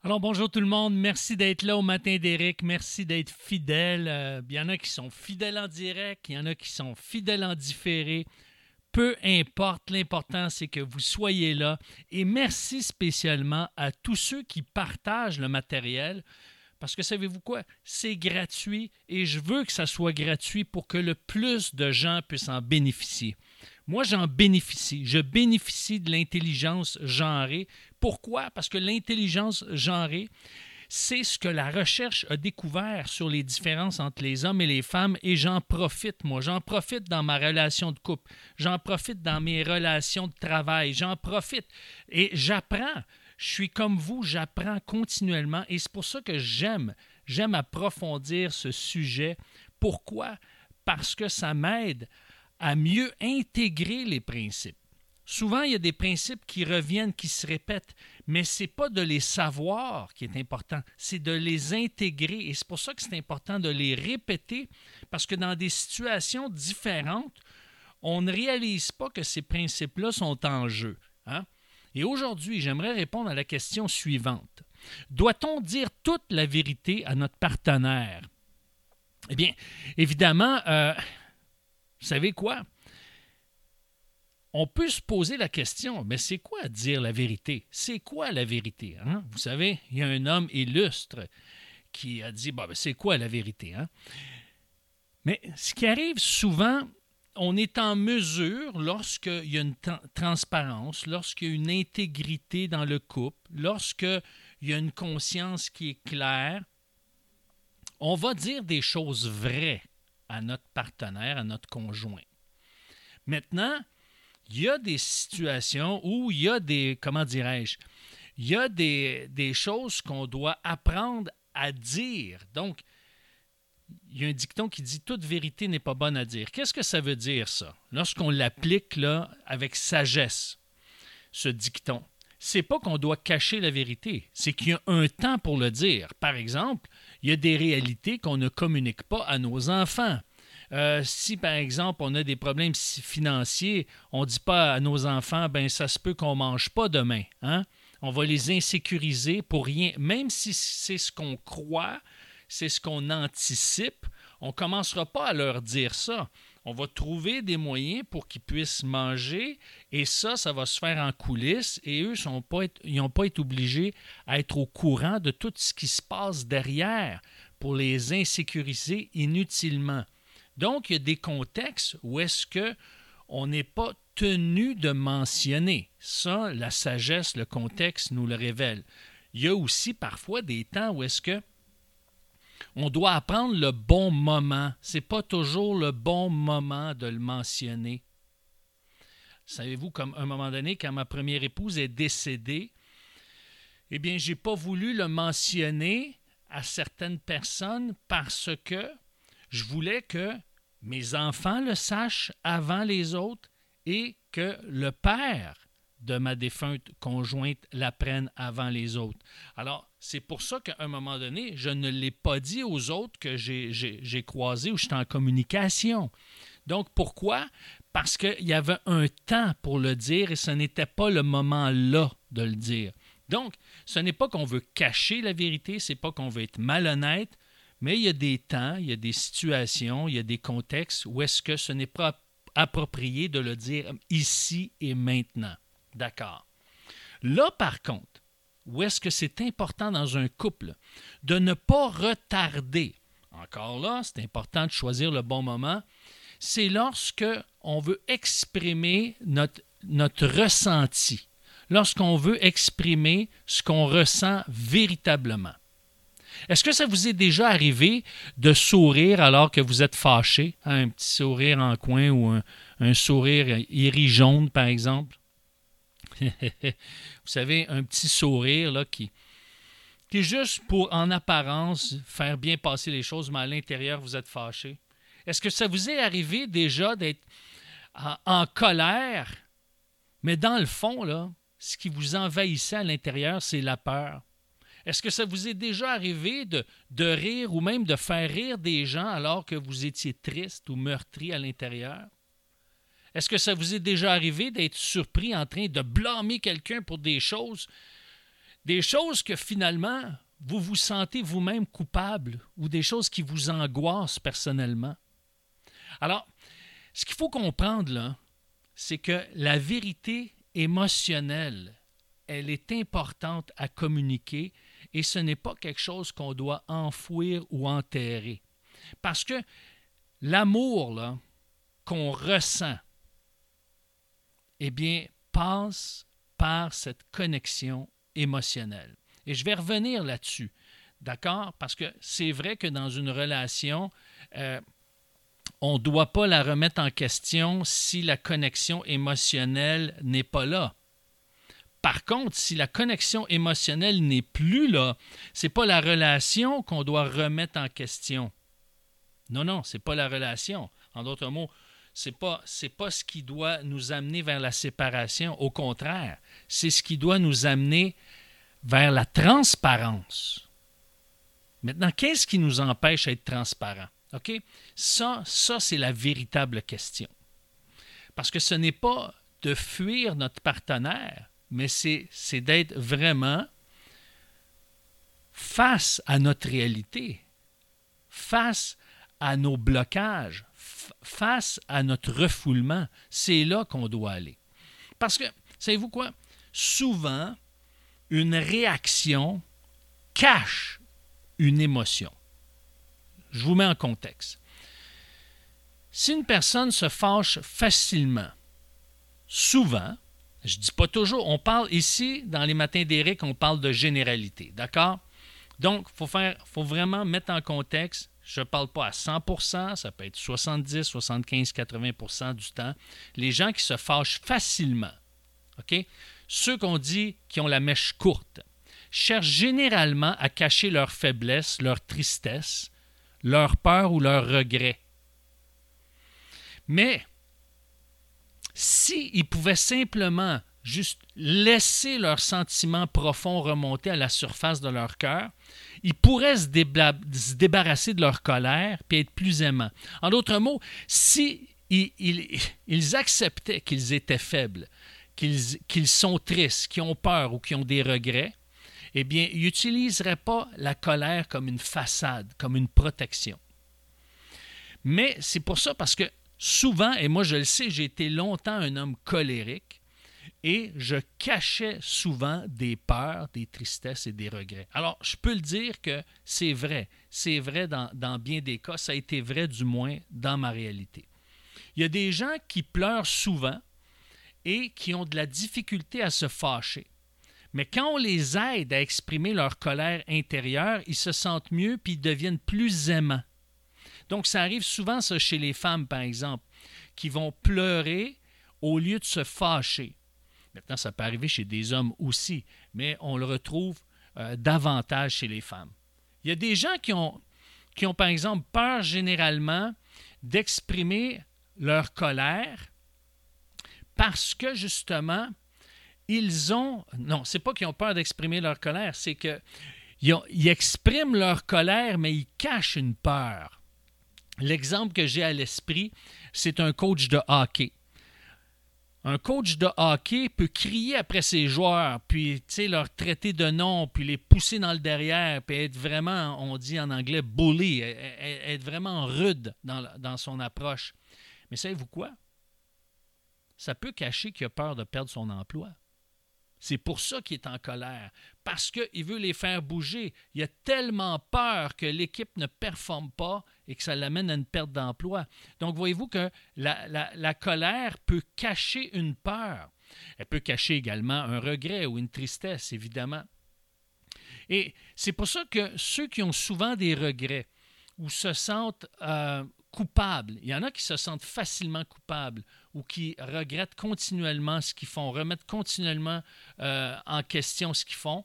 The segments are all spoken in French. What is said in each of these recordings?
Alors bonjour tout le monde, merci d'être là au matin d'Éric, merci d'être fidèle. Il y en a qui sont fidèles en direct, il y en a qui sont fidèles en différé. Peu importe, l'important c'est que vous soyez là. Et merci spécialement à tous ceux qui partagent le matériel. Parce que savez-vous quoi? C'est gratuit et je veux que ça soit gratuit pour que le plus de gens puissent en bénéficier. Moi, j'en bénéficie. Je bénéficie de l'intelligence genrée. Pourquoi? Parce que l'intelligence genrée, c'est ce que la recherche a découvert sur les différences entre les hommes et les femmes et j'en profite, moi. J'en profite dans ma relation de couple. J'en profite dans mes relations de travail. J'en profite et j'apprends. Je suis comme vous, j'apprends continuellement et c'est pour ça que j'aime approfondir ce sujet. Pourquoi? Parce que ça m'aide à mieux intégrer les principes. Souvent, il y a des principes qui reviennent, qui se répètent, mais ce n'est pas de les savoir qui est important, c'est de les intégrer. Et c'est pour ça que c'est important de les répéter, parce que dans des situations différentes, on ne réalise pas que ces principes-là sont en jeu. Hein? Et aujourd'hui, j'aimerais répondre à la question suivante. Doit-on dire toute la vérité à notre partenaire? Eh bien, évidemment, vous savez quoi? On peut se poser la question, mais c'est quoi dire la vérité? C'est quoi la vérité? Hein? Vous savez, il y a un homme illustre qui a dit, c'est quoi la vérité? Hein? Mais ce qui arrive souvent, on est en mesure, lorsqu'il y a une transparence, lorsqu'il y a une intégrité dans le couple, lorsqu'il y a une conscience qui est claire, on va dire des choses vraies à notre partenaire, à notre conjoint. Maintenant, il y a des situations où il y a des, comment dirais-je, il y a des choses qu'on doit apprendre à dire. Donc, il y a un dicton qui dit « toute vérité n'est pas bonne à dire ». Qu'est-ce que ça veut dire, ça? Lorsqu'on l'applique là, avec sagesse, ce dicton, c'est pas qu'on doit cacher la vérité, c'est qu'il y a un temps pour le dire. Par exemple, il y a des réalités qu'on ne communique pas à nos enfants. Si, par exemple, on a des problèmes financiers, on ne dit pas à nos enfants, ben ça se peut qu'on ne mange pas demain. Hein? On va les insécuriser pour rien. Même si c'est ce qu'on croit, c'est ce qu'on anticipe, on ne commencera pas à leur dire ça. On va trouver des moyens pour qu'ils puissent manger et ça va se faire en coulisses et eux, ils n'ont pas été obligés à être au courant de tout ce qui se passe derrière pour les insécuriser inutilement. Donc, il y a des contextes où est-ce qu'on n'est pas tenu de mentionner. Ça, la sagesse, le contexte nous le révèle. Il y a aussi parfois des temps où est-ce que on doit apprendre le bon moment. Ce n'est pas toujours le bon moment de le mentionner. Savez-vous, comme à un moment donné, quand ma première épouse est décédée, eh bien, je n'ai pas voulu le mentionner à certaines personnes parce que je voulais que mes enfants le sachent avant les autres et que le père de ma défunte conjointe l'apprenne avant les autres. Alors, c'est pour ça qu'à un moment donné, je ne l'ai pas dit aux autres que j'ai croisés ou j'étais en communication. Donc, pourquoi? Parce qu'il y avait un temps pour le dire et ce n'était pas le moment là de le dire. Donc, ce n'est pas qu'on veut cacher la vérité, ce n'est pas qu'on veut être malhonnête, mais il y a des temps, il y a des situations, il y a des contextes où est-ce que ce n'est pas approprié de le dire ici et maintenant. D'accord. Là, par contre, où est-ce que c'est important dans un couple de ne pas retarder, encore là, c'est important de choisir le bon moment, c'est lorsque on veut exprimer notre ressenti, lorsqu'on veut exprimer ce qu'on ressent véritablement. Est-ce que ça vous est déjà arrivé de sourire alors que vous êtes fâché? Un petit sourire en coin ou un sourire iris jaune, par exemple? Vous savez, un petit sourire là, qui est juste pour, en apparence, faire bien passer les choses, mais à l'intérieur, vous êtes fâché. Est-ce que ça vous est arrivé déjà d'être en colère, mais dans le fond, là, ce qui vous envahissait à l'intérieur, c'est la peur? Est-ce que ça vous est déjà arrivé de rire ou même de faire rire des gens alors que vous étiez triste ou meurtri à l'intérieur? Est-ce que ça vous est déjà arrivé d'être surpris en train de blâmer quelqu'un pour des choses des choses que finalement, vous vous sentez vous-même coupable ou des choses qui vous angoissent personnellement. Alors, ce qu'il faut comprendre, là, c'est que la vérité émotionnelle, elle est importante à communiquer et ce n'est pas quelque chose qu'on doit enfouir ou enterrer. Parce que l'amour là, qu'on ressent, eh bien, passe par cette connexion émotionnelle. Et je vais revenir là-dessus, d'accord? Parce que c'est vrai que dans une relation, on ne doit pas la remettre en question si la connexion émotionnelle n'est pas là. Par contre, si la connexion émotionnelle n'est plus là, ce n'est pas la relation qu'on doit remettre en question. Non, ce n'est pas la relation. En d'autres mots, ce n'est pas ce qui doit nous amener vers la séparation. Au contraire, c'est ce qui doit nous amener vers la transparence. Maintenant, qu'est-ce qui nous empêche d'être transparent? OK? Ça, c'est la véritable question. Parce que ce n'est pas de fuir notre partenaire, mais c'est d'être vraiment face à notre réalité, face à nos blocages, face à notre refoulement. C'est là qu'on doit aller. Parce que, savez-vous quoi? Souvent, une réaction cache une émotion. Je vous mets en contexte. Si une personne se fâche facilement, souvent, je ne dis pas toujours, on parle ici, dans les matins d'Éric, on parle de généralité, d'accord? Donc, il faut vraiment mettre en contexte, je ne parle pas à 100%, ça peut être 70, 75, 80% du temps. Les gens qui se fâchent facilement, OK? Ceux qu'on dit qui ont la mèche courte, cherchent généralement à cacher leur faiblesse, leur tristesse, leur peur ou leur regret. Mais s'ils pouvaient simplement juste laisser leurs sentiments profonds remonter à la surface de leur cœur, ils pourraient se débarrasser de leur colère et être plus aimants. En d'autres mots, si ils acceptaient qu'ils étaient faibles, qu'ils sont tristes, qu'ils ont peur ou qu'ils ont des regrets, eh bien, ils n'utiliseraient pas la colère comme une façade, comme une protection. Mais c'est pour ça, parce que souvent, et moi je le sais, j'ai été longtemps un homme colérique et je cachais souvent des peurs, des tristesses et des regrets. Alors, je peux le dire que c'est vrai dans bien des cas, ça a été vrai du moins dans ma réalité. Il y a des gens qui pleurent souvent et qui ont de la difficulté à se fâcher. Mais quand on les aide à exprimer leur colère intérieure, ils se sentent mieux puis ils deviennent plus aimants. Donc, ça arrive souvent, ça, chez les femmes, par exemple, qui vont pleurer au lieu de se fâcher. Maintenant, ça peut arriver chez des hommes aussi, mais on le retrouve davantage chez les femmes. Il y a des gens qui ont, par exemple, peur généralement d'exprimer leur colère parce que, justement, non, c'est pas qu'ils ont peur d'exprimer leur colère, c'est qu'ils expriment leur colère, mais ils cachent une peur. L'exemple que j'ai à l'esprit, c'est un coach de hockey. Un coach de hockey peut crier après ses joueurs, puis leur traiter de nom, puis les pousser dans le derrière, puis être vraiment, on dit en anglais, bully, être vraiment rude dans son approche. Mais savez-vous quoi? Ça peut cacher qu'il a peur de perdre son emploi. C'est pour ça qu'il est en colère, parce qu'il veut les faire bouger. Il a tellement peur que l'équipe ne performe pas et que ça l'amène à une perte d'emploi. Donc, voyez-vous que la colère peut cacher une peur. Elle peut cacher également un regret ou une tristesse, évidemment. Et c'est pour ça que ceux qui ont souvent des regrets ou se sentent coupables, il y en a qui se sentent facilement coupables ou qui regrettent continuellement ce qu'ils font, remettent continuellement en question ce qu'ils font,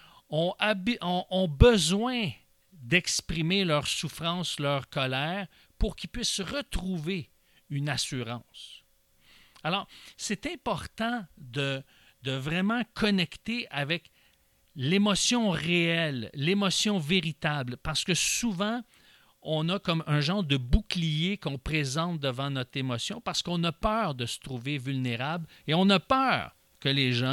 ont besoin d'exprimer leur souffrance, leur colère, pour qu'ils puissent retrouver une assurance. Alors, c'est important de vraiment connecter avec l'émotion réelle, l'émotion véritable, parce que souvent, on a comme un genre de bouclier qu'on présente devant notre émotion parce qu'on a peur de se trouver vulnérable et on a peur que les gens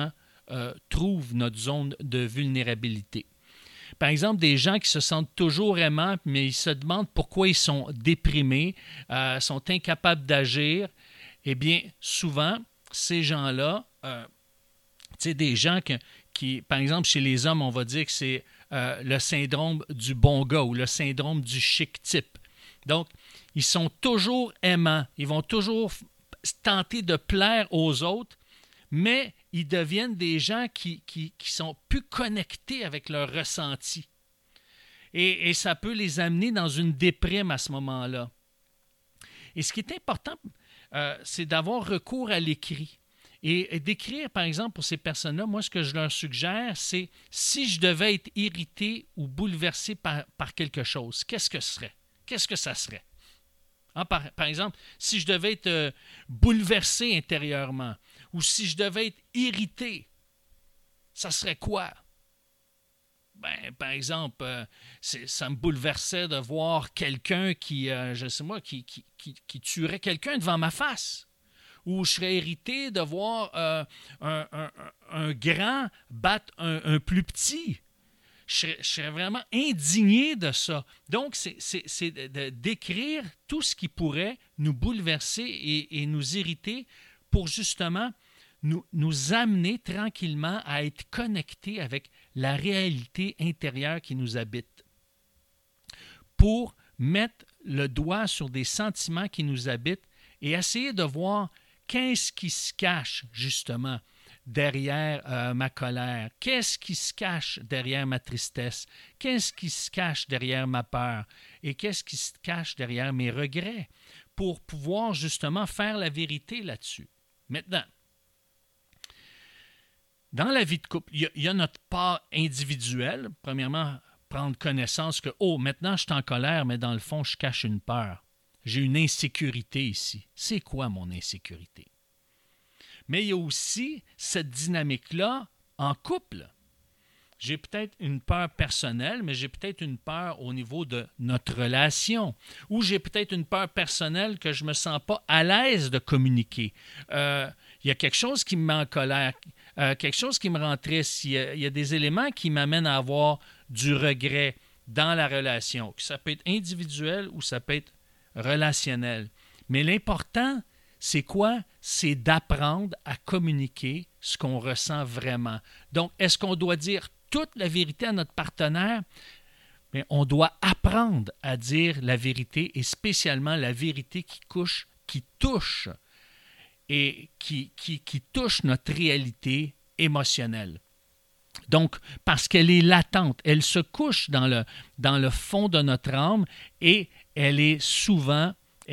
trouve notre zone de vulnérabilité. Par exemple, des gens qui se sentent toujours aimants, mais ils se demandent pourquoi ils sont déprimés, sont incapables d'agir. Eh bien, souvent, ces gens-là, des gens qui, par exemple, chez les hommes, on va dire que c'est le syndrome du bon gars ou le syndrome du chic type. Donc, ils sont toujours aimants, ils vont toujours tenter de plaire aux autres, mais ils deviennent des gens qui sont plus connectés avec leurs ressentis. Et ça peut les amener dans une déprime à ce moment-là. Et ce qui est important, c'est d'avoir recours à l'écrit. Et d'écrire, par exemple, pour ces personnes-là, moi, ce que je leur suggère, c'est si je devais être irrité ou bouleversé par quelque chose, qu'est-ce que ce serait? Qu'est-ce que ça serait? Par exemple, si je devais être bouleversé intérieurement ou si je devais être irrité, ça serait quoi? Par exemple, ça me bouleversait de voir quelqu'un qui tuerait quelqu'un devant ma face. Ou je serais irrité de voir un grand battre un plus petit. Je serais vraiment indigné de ça. Donc, c'est d'écrire tout ce qui pourrait nous bouleverser et nous irriter pour justement nous amener tranquillement à être connectés avec la réalité intérieure qui nous habite. Pour mettre le doigt sur des sentiments qui nous habitent et essayer de voir qu'est-ce qui se cache justement derrière ma colère? Qu'est-ce qui se cache derrière ma tristesse? Qu'est-ce qui se cache derrière ma peur? Et qu'est-ce qui se cache derrière mes regrets? Pour pouvoir justement faire la vérité là-dessus. Maintenant, dans la vie de couple, il y a notre part individuelle. Premièrement, prendre connaissance que, maintenant je suis en colère, mais dans le fond, je cache une peur. J'ai une insécurité ici. C'est quoi mon insécurité? Mais il y a aussi cette dynamique-là en couple. J'ai peut-être une peur personnelle, mais j'ai peut-être une peur au niveau de notre relation. Ou j'ai peut-être une peur personnelle que je ne me sens pas à l'aise de communiquer. Il y a quelque chose qui me met en colère, quelque chose qui me rend triste. Il y a des éléments qui m'amènent à avoir du regret dans la relation. Ça peut être individuel ou ça peut être relationnel. Mais l'important, c'est quoi? C'est d'apprendre à communiquer ce qu'on ressent vraiment. Donc, est-ce qu'on doit dire toute la vérité à notre partenaire? Mais on doit apprendre à dire la vérité et spécialement la vérité qui touche et qui touche notre réalité émotionnelle. Donc, parce qu'elle est latente, elle se couche dans le fond de notre âme et elle est souvent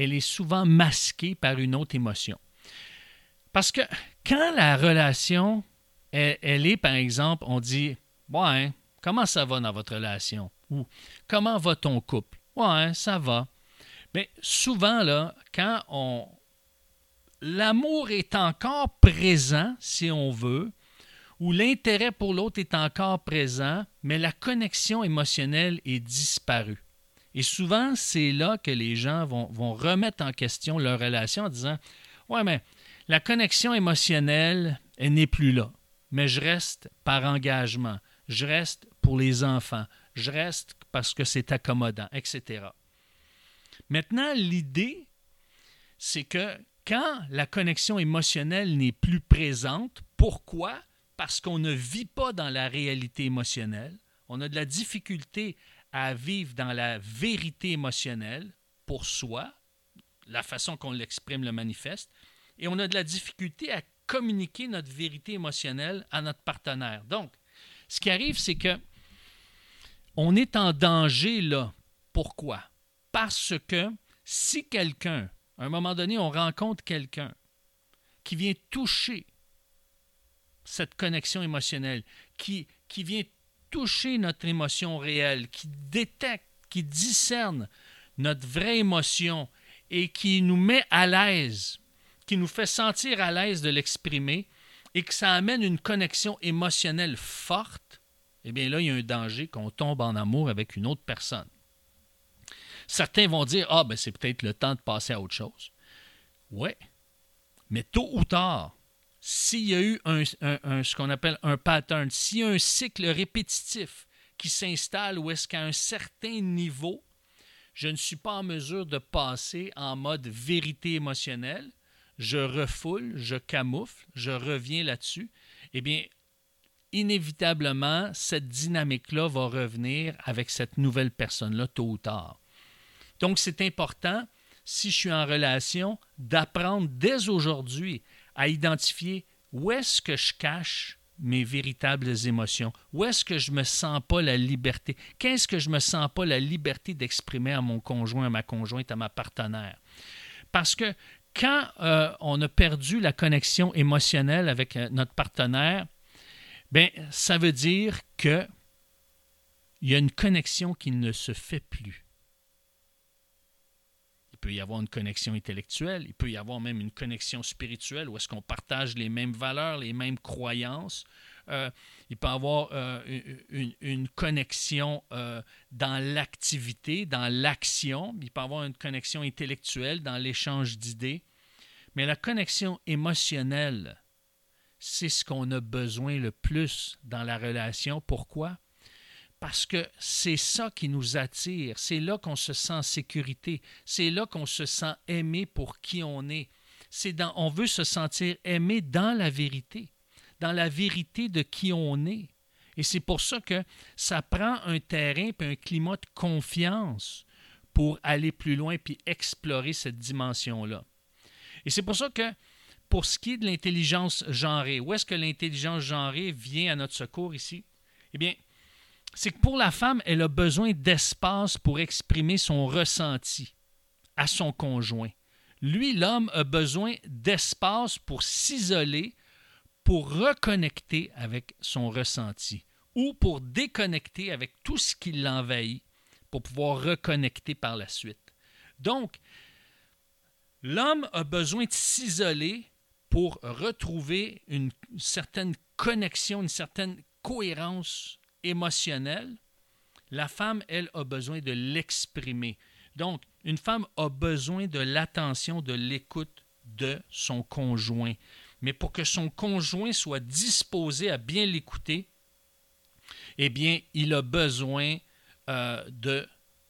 masquée par une autre émotion. Parce que quand la relation, elle est, par exemple, on dit « Ouais, comment ça va dans votre relation? » Ou « Comment va ton couple? » « Ouais, ça va. » Mais souvent, là, quand l'amour est encore présent, si on veut, où l'intérêt pour l'autre est encore présent, mais la connexion émotionnelle est disparue. Et souvent, c'est là que les gens vont remettre en question leur relation en disant « Ouais, mais la connexion émotionnelle, elle n'est plus là. Mais je reste par engagement. Je reste pour les enfants. Je reste parce que c'est accommodant, etc. » Maintenant, l'idée, c'est que quand la connexion émotionnelle n'est plus présente, pourquoi? Parce qu'on ne vit pas dans la réalité émotionnelle. On a de la difficulté à vivre dans la vérité émotionnelle pour soi, la façon qu'on l'exprime le manifeste, et on a de la difficulté à communiquer notre vérité émotionnelle à notre partenaire. Donc, ce qui arrive, c'est que on est en danger là. Pourquoi? Parce que si quelqu'un, à un moment donné, on rencontre quelqu'un qui vient toucher cette connexion émotionnelle, qui vient toucher notre émotion réelle, qui détecte, qui discerne notre vraie émotion et qui nous met à l'aise, qui nous fait sentir à l'aise de l'exprimer et que ça amène une connexion émotionnelle forte, eh bien là, il y a un danger qu'on tombe en amour avec une autre personne. Certains vont dire « Ah, c'est peut-être le temps de passer à autre chose. » Oui, mais tôt ou tard, s'il y a eu ce qu'on appelle un pattern, s'il y a un cycle répétitif qui s'installe où est-ce qu'à un certain niveau, je ne suis pas en mesure de passer en mode vérité émotionnelle, je refoule, je camoufle, je reviens là-dessus, eh bien, inévitablement, cette dynamique-là va revenir avec cette nouvelle personne-là tôt ou tard. Donc, c'est important, si je suis en relation, d'apprendre dès aujourd'hui à identifier où est-ce que je cache mes véritables émotions, où est-ce que je ne me sens pas la liberté, qu'est-ce que je ne me sens pas la liberté d'exprimer à mon conjoint, à ma conjointe, à ma partenaire. Parce que quand on a perdu la connexion émotionnelle avec notre partenaire, bien, ça veut dire qu'il y a une connexion qui ne se fait plus. Il peut y avoir une connexion intellectuelle, il peut y avoir même une connexion spirituelle où est-ce qu'on partage les mêmes valeurs, les mêmes croyances. Il peut y avoir une connexion dans l'activité, dans l'action. Il peut y avoir une connexion intellectuelle dans l'échange d'idées. Mais la connexion émotionnelle, c'est ce qu'on a besoin le plus dans la relation. Pourquoi? Parce que c'est ça qui nous attire, c'est là qu'on se sent en sécurité, c'est là qu'on se sent aimé pour qui on est. On veut se sentir aimé dans la vérité de qui on est. Et c'est pour ça que ça prend un terrain et un climat de confiance pour aller plus loin et explorer cette dimension-là. Et c'est pour ça que pour ce qui est de l'intelligence genrée, où est-ce que l'intelligence genrée vient à notre secours ici? Eh bien, c'est que pour la femme, elle a besoin d'espace pour exprimer son ressenti à son conjoint. Lui, l'homme, a besoin d'espace pour s'isoler, pour reconnecter avec son ressenti ou pour déconnecter avec tout ce qui l'envahit pour pouvoir reconnecter par la suite. Donc, l'homme a besoin de s'isoler pour retrouver une certaine connexion, une certaine cohérence émotionnelle. La femme, elle, a besoin de l'exprimer. Donc, une femme a besoin de l'attention, de l'écoute de son conjoint. Mais pour que son conjoint soit disposé à bien l'écouter, eh bien, il a besoin de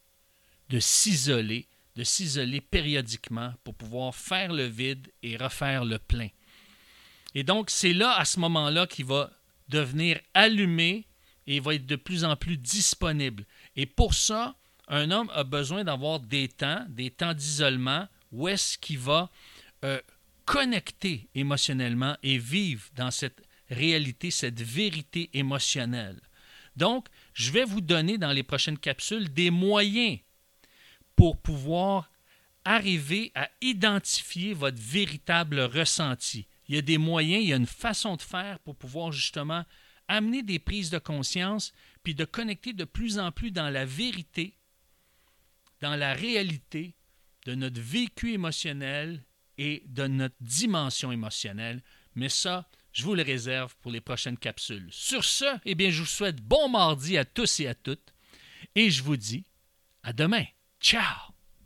s'isoler périodiquement pour pouvoir faire le vide et refaire le plein. Et donc, c'est là, à ce moment-là, qu'il va devenir allumé et il va être de plus en plus disponible. Et pour ça, un homme a besoin d'avoir des temps d'isolement où est-ce qu'il va connecter émotionnellement et vivre dans cette réalité, cette vérité émotionnelle. Donc, je vais vous donner dans les prochaines capsules des moyens pour pouvoir arriver à identifier votre véritable ressenti. Il y a des moyens, il y a une façon de faire pour pouvoir justement amener des prises de conscience puis de connecter de plus en plus dans la vérité, dans la réalité de notre vécu émotionnel et de notre dimension émotionnelle. Mais ça, je vous le réserve pour les prochaines capsules. Sur ce, eh bien, je vous souhaite bon mardi à tous et à toutes et je vous dis à demain. Ciao!